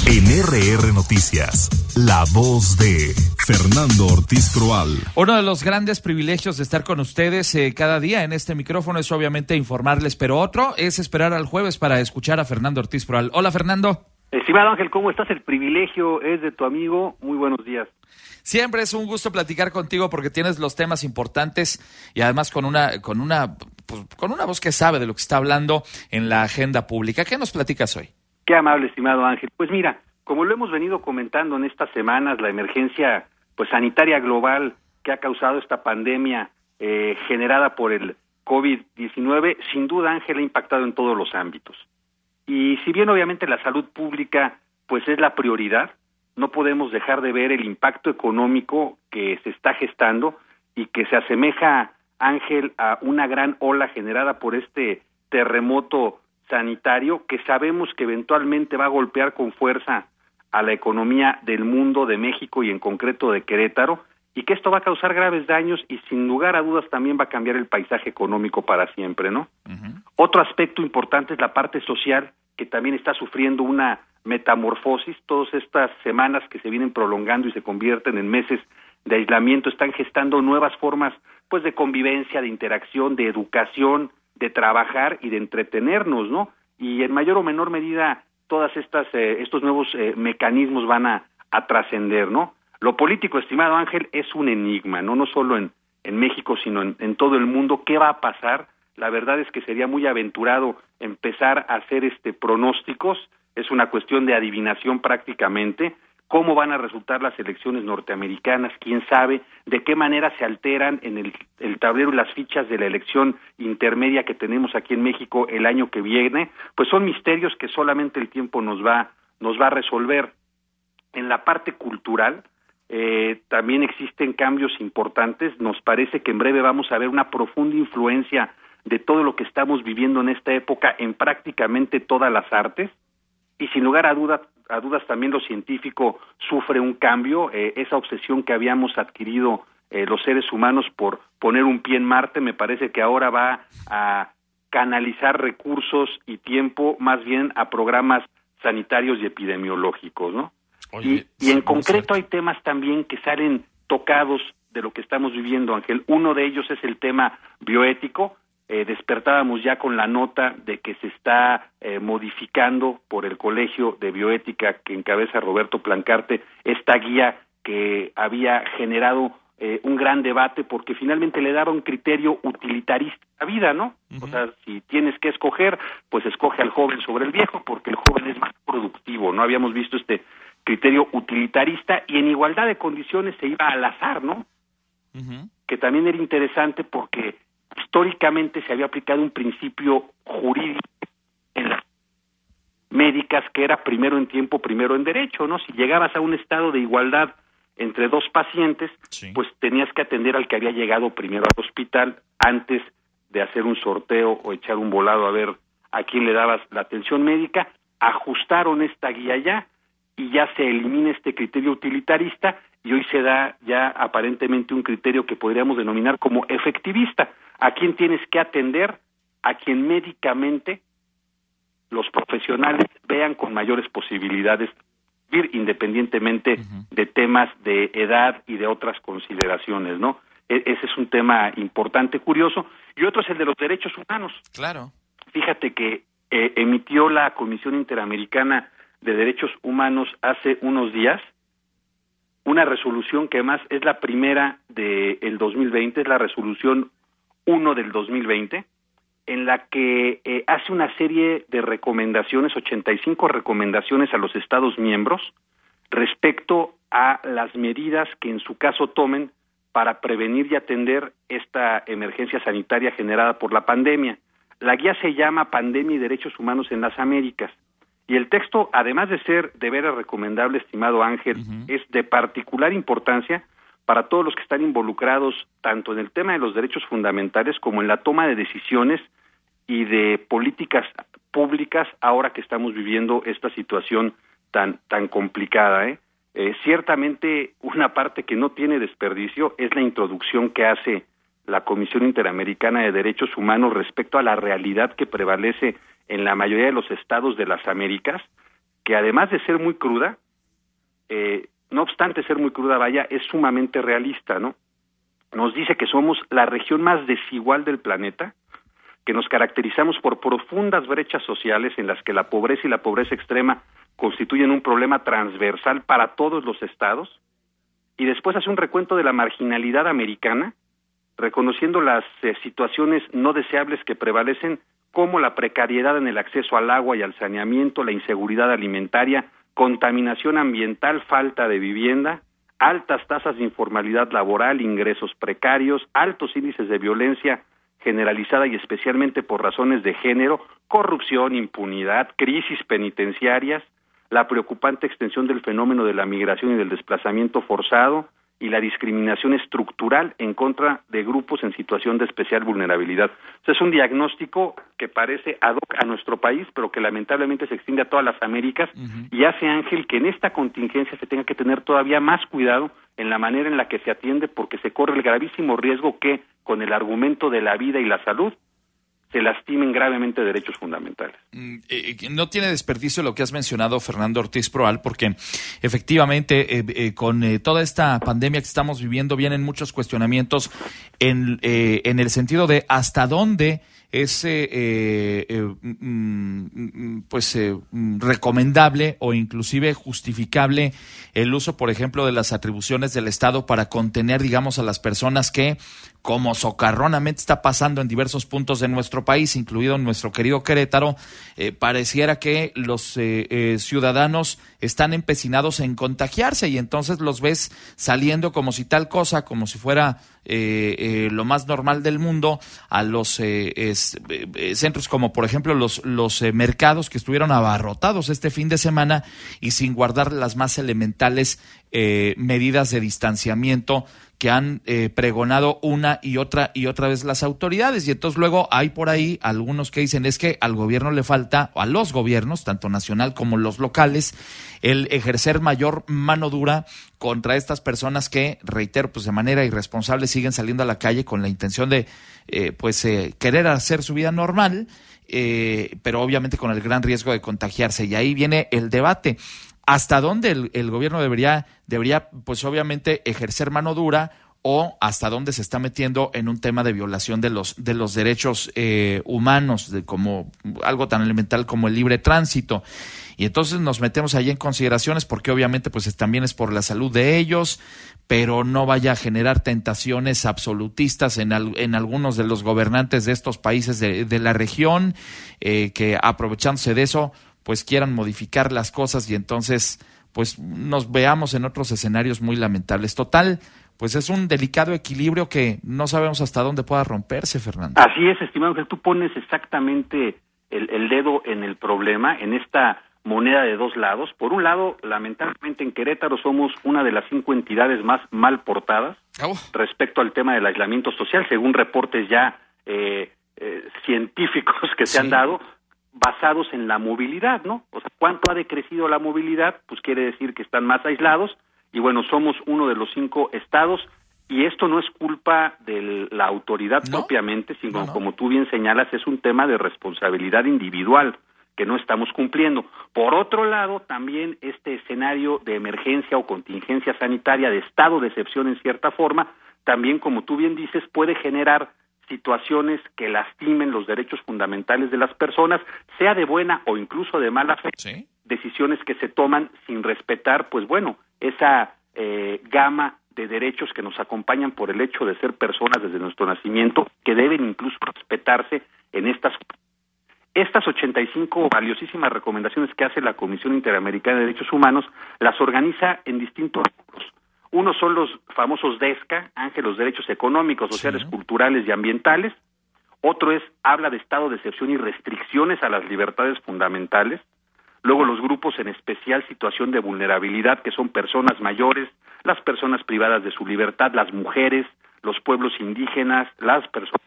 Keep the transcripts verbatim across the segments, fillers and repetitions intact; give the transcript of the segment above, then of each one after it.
En R R Noticias, la voz de Fernando Ortiz Proal. Uno de los grandes privilegios de estar con ustedes eh, cada día en este micrófono es obviamente informarles, pero otro es esperar al jueves para escuchar a Fernando Ortiz Proal. Hola, Fernando. Estimado Ángel, ¿cómo estás? El privilegio es de tu amigo. Muy buenos días. Siempre es un gusto platicar contigo porque tienes los temas importantes y además con una con una pues, con una voz que sabe de lo que está hablando en la agenda pública. ¿Qué nos platicas hoy? Qué amable, estimado Ángel. Pues mira, como lo hemos venido comentando en estas semanas, la emergencia pues sanitaria global que ha causado esta pandemia eh, generada por el COVID diecinueve, sin duda, Ángel, ha impactado en todos los ámbitos. Y si bien obviamente la salud pública pues es la prioridad, no podemos dejar de ver el impacto económico que se está gestando y que se asemeja, Ángel, a una gran ola generada por este terremoto sanitario que sabemos que eventualmente va a golpear con fuerza a la economía del mundo, de México y en concreto de Querétaro, y que esto va a causar graves daños y sin lugar a dudas también va a cambiar el paisaje económico para siempre, ¿no? Uh-huh. Otro aspecto importante es la parte social, que también está sufriendo una metamorfosis. Todas estas semanas que se vienen prolongando y se convierten en meses de aislamiento están gestando nuevas formas pues de convivencia, de interacción, de educación, de trabajar y de entretenernos, ¿no? Y en mayor o menor medida todas estas eh, estos nuevos eh, mecanismos van a, a trascender, ¿no? Lo político, estimado Ángel, es un enigma, no no solo en en México, sino en, en todo el mundo. ¿Qué va a pasar? La verdad es que sería muy aventurado empezar a hacer este pronósticos. Es una cuestión de adivinación prácticamente. ¿Cómo van a resultar las elecciones norteamericanas? ¿Quién sabe? ¿De qué manera se alteran en el, el tablero y las fichas de la elección intermedia que tenemos aquí en México el año que viene? Pues son misterios que solamente el tiempo nos va, nos va a resolver. En la parte cultural eh, también existen cambios importantes. Nos parece que en breve vamos a ver una profunda influencia de todo lo que estamos viviendo en esta época en prácticamente todas las artes. Y sin lugar a dudas, a dudas también lo científico sufre un cambio. Eh, esa obsesión que habíamos adquirido eh, los seres humanos por poner un pie en Marte, me parece que ahora va a canalizar recursos y tiempo más bien a programas sanitarios y epidemiológicos, ¿no? Oye, y, y en concreto hay temas también que salen tocados de lo que estamos viviendo, Ángel. Uno de ellos es el tema bioético. Eh, despertábamos ya con la nota de que se está eh, modificando por el Colegio de Bioética que encabeza Roberto Plancarte esta guía que había generado eh, un gran debate porque finalmente le daba un criterio utilitarista a la vida, ¿no? Uh-huh. O sea, si tienes que escoger, pues escoge al joven sobre el viejo porque el joven es más productivo, ¿no? Habíamos visto este criterio utilitarista y en igualdad de condiciones se iba al azar, ¿no? Uh-huh. Que también era interesante porque históricamente se había aplicado un principio jurídico en las médicas que era primero en tiempo, primero en derecho, ¿no? Si llegabas a un estado de igualdad entre dos pacientes, sí, pues tenías que atender al que había llegado primero al hospital antes de hacer un sorteo o echar un volado a ver a quién le dabas la atención médica. Ajustaron esta guía ya y ya se elimina este criterio utilitarista y hoy se da ya aparentemente un criterio que podríamos denominar como efectivista. ¿A quién tienes que atender? A quien médicamente los profesionales vean con mayores posibilidades de vivir independientemente uh-huh. de temas de edad y de otras consideraciones, ¿no? E- ese es un tema importante, curioso. Y otro es el de los derechos humanos. Claro. Fíjate que eh, emitió la Comisión Interamericana de Derechos Humanos hace unos días una resolución que además es la primera del dos mil veinte, es la resolución uno del dos mil veinte, en la que eh, hace una serie de recomendaciones, ochenta y cinco recomendaciones a los Estados miembros respecto a las medidas que en su caso tomen para prevenir y atender esta emergencia sanitaria generada por la pandemia. La guía se llama Pandemia y Derechos Humanos en las Américas. Y el texto, además de ser de veras recomendable, estimado Ángel, uh-huh. es de particular importancia para todos los que están involucrados tanto en el tema de los derechos fundamentales como en la toma de decisiones y de políticas públicas ahora que estamos viviendo esta situación tan tan complicada, ¿eh? Eh, ciertamente una parte que no tiene desperdicio es la introducción que hace la Comisión Interamericana de Derechos Humanos respecto a la realidad que prevalece en la mayoría de los estados de las Américas, que además de ser muy cruda, eh, no obstante ser muy cruda, vaya, es sumamente realista, ¿no? Nos dice que somos la región más desigual del planeta, que nos caracterizamos por profundas brechas sociales en las que la pobreza y la pobreza extrema constituyen un problema transversal para todos los estados, y después hace un recuento de la marginalidad americana, reconociendo las eh, situaciones no deseables que prevalecen, como la precariedad en el acceso al agua y al saneamiento, la inseguridad alimentaria, contaminación ambiental, falta de vivienda, altas tasas de informalidad laboral, ingresos precarios, altos índices de violencia generalizada y especialmente por razones de género, corrupción, impunidad, crisis penitenciarias, la preocupante extensión del fenómeno de la migración y del desplazamiento forzado y la discriminación estructural en contra de grupos en situación de especial vulnerabilidad. O sea, es un diagnóstico que parece ad hoc a nuestro país, pero que lamentablemente se extiende a todas las Américas, uh-huh. y hace, Ángel, que en esta contingencia se tenga que tener todavía más cuidado en la manera en la que se atiende, porque se corre el gravísimo riesgo que, con el argumento de la vida y la salud, se lastimen gravemente derechos fundamentales. Eh, no tiene desperdicio lo que has mencionado, Fernando Ortiz Proal, porque efectivamente eh, eh, con eh, toda esta pandemia que estamos viviendo vienen muchos cuestionamientos en, eh, en el sentido de hasta dónde es eh, eh, mm, pues eh, recomendable o inclusive justificable el uso, por ejemplo, de las atribuciones del Estado para contener, digamos, a las personas que, como socarronamente está pasando en diversos puntos de nuestro país, incluido en nuestro querido Querétaro, eh, pareciera que los eh, eh, ciudadanos están empecinados en contagiarse y entonces los ves saliendo como si tal cosa, como si fuera eh, eh, lo más normal del mundo, a los eh, es, eh, centros como, por ejemplo, los, los eh, mercados que estuvieron abarrotados este fin de semana y sin guardar las más elementales eh, medidas de distanciamiento que han eh, pregonado una y otra y otra vez las autoridades. Y entonces luego hay por ahí algunos que dicen es que al gobierno le falta, o a los gobiernos, tanto nacional como los locales, el ejercer mayor mano dura contra estas personas que, reitero, pues de manera irresponsable siguen saliendo a la calle con la intención de eh, pues eh, querer hacer su vida normal, eh, pero obviamente con el gran riesgo de contagiarse. Y ahí viene el debate. ¿Hasta dónde el, el gobierno debería, debería, pues obviamente, ejercer mano dura o hasta dónde se está metiendo en un tema de violación de los de los derechos eh, humanos, de como algo tan elemental como el libre tránsito? Y entonces nos metemos ahí en consideraciones porque obviamente pues también es por la salud de ellos, pero no vaya a generar tentaciones absolutistas en, al, en algunos de los gobernantes de estos países de, de la región, eh, que aprovechándose de eso pues quieran modificar las cosas y entonces pues nos veamos en otros escenarios muy lamentables. Total, pues es un delicado equilibrio que no sabemos hasta dónde pueda romperse, Fernando. Así es, estimado, que tú pones exactamente el, el dedo en el problema, en esta moneda de dos lados. Por un lado, lamentablemente en Querétaro somos una de las cinco entidades más mal portadas oh. respecto al tema del aislamiento social, según reportes ya eh, eh, científicos que se sí. han dado, basados en la movilidad, ¿no? O sea, ¿cuánto ha decrecido la movilidad? Pues quiere decir que están más aislados, y bueno, somos uno de los cinco estados, y esto no es culpa de la autoridad ¿No? propiamente, sino, no, no. como tú bien señalas, es un tema de responsabilidad individual que no estamos cumpliendo. Por otro lado, también este escenario de emergencia o contingencia sanitaria, de estado de excepción en cierta forma, también, como tú bien dices, puede generar situaciones que lastimen los derechos fundamentales de las personas, sea de buena o incluso de mala fe, ¿Sí? decisiones que se toman sin respetar, pues bueno, esa eh, gama de derechos que nos acompañan por el hecho de ser personas desde nuestro nacimiento, que deben incluso respetarse en estas estas ochenta y cinco valiosísimas recomendaciones que hace la Comisión Interamericana de Derechos Humanos, las organiza en distintos grupos. Uno son los famosos DESCA, Ángel, los derechos económicos, sociales, sí. culturales y ambientales. Otro es, habla de estado de excepción y restricciones a las libertades fundamentales. Luego los grupos en especial situación de vulnerabilidad, que son personas mayores, las personas privadas de su libertad, las mujeres, los pueblos indígenas, las personas,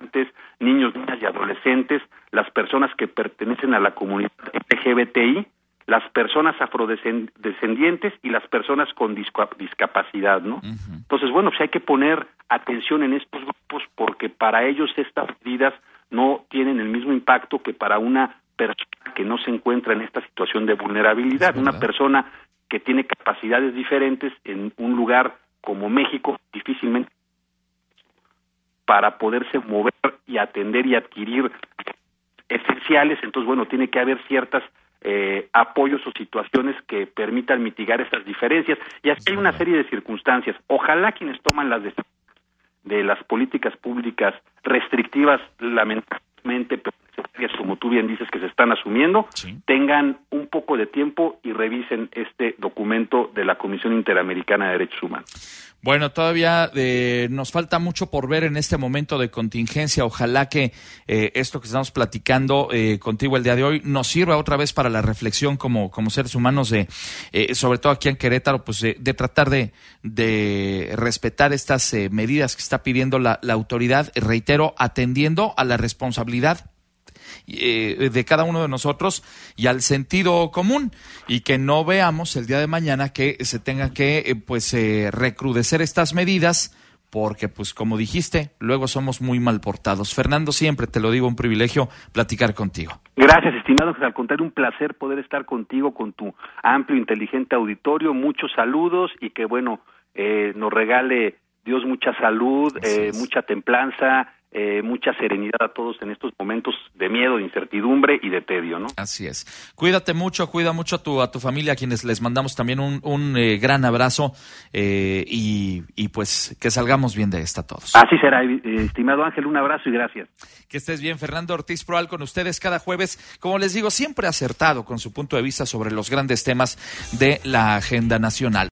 niños, niñas y adolescentes, las personas que pertenecen a la comunidad L G B T I, las personas afrodescendientes y las personas con discapacidad, ¿no? Uh-huh. Entonces, bueno, pues hay que poner atención en estos grupos porque para ellos estas medidas no tienen el mismo impacto que para una persona que no se encuentra en esta situación de vulnerabilidad, una persona que tiene capacidades diferentes en un lugar como México, difícilmente para poderse mover y atender y adquirir esenciales, entonces bueno, tiene que haber ciertas eh, apoyos o situaciones que permitan mitigar estas diferencias, y así hay una serie de circunstancias. Ojalá quienes toman las decisiones de las políticas públicas restrictivas, lamentablemente, como tú bien dices, que se están asumiendo, sí, tengan un poco de tiempo y revisen este documento de la Comisión Interamericana de Derechos Humanos. Bueno, todavía eh, nos falta mucho por ver en este momento de contingencia. Ojalá que eh, esto que estamos platicando eh, contigo el día de hoy nos sirva otra vez para la reflexión como, como seres humanos, de eh, sobre todo aquí en Querétaro, pues de, de tratar de, de respetar estas eh, medidas que está pidiendo la, la autoridad, reitero, atendiendo a la responsabilidad Eh, de cada uno de nosotros y al sentido común, y que no veamos el día de mañana que se tenga que eh, pues eh, recrudecer estas medidas, porque pues como dijiste, luego somos muy mal portados. Fernando, siempre te lo digo, un privilegio platicar contigo. Gracias, estimado. Al contrario, un placer poder estar contigo, con tu amplio, inteligente auditorio. Muchos saludos y que bueno, eh, nos regale Dios mucha salud, eh, mucha templanza, Eh, mucha serenidad a todos en estos momentos de miedo, de incertidumbre y de tedio, ¿no? Así es. Cuídate mucho, cuida mucho a tu a tu familia, a quienes les mandamos también un, un eh, gran abrazo eh, y, y pues que salgamos bien de esta todos. Así será, eh, estimado Ángel, un abrazo y gracias. Que estés bien. Fernando Ortiz Proal con ustedes cada jueves, como les digo, siempre acertado con su punto de vista sobre los grandes temas de la agenda nacional.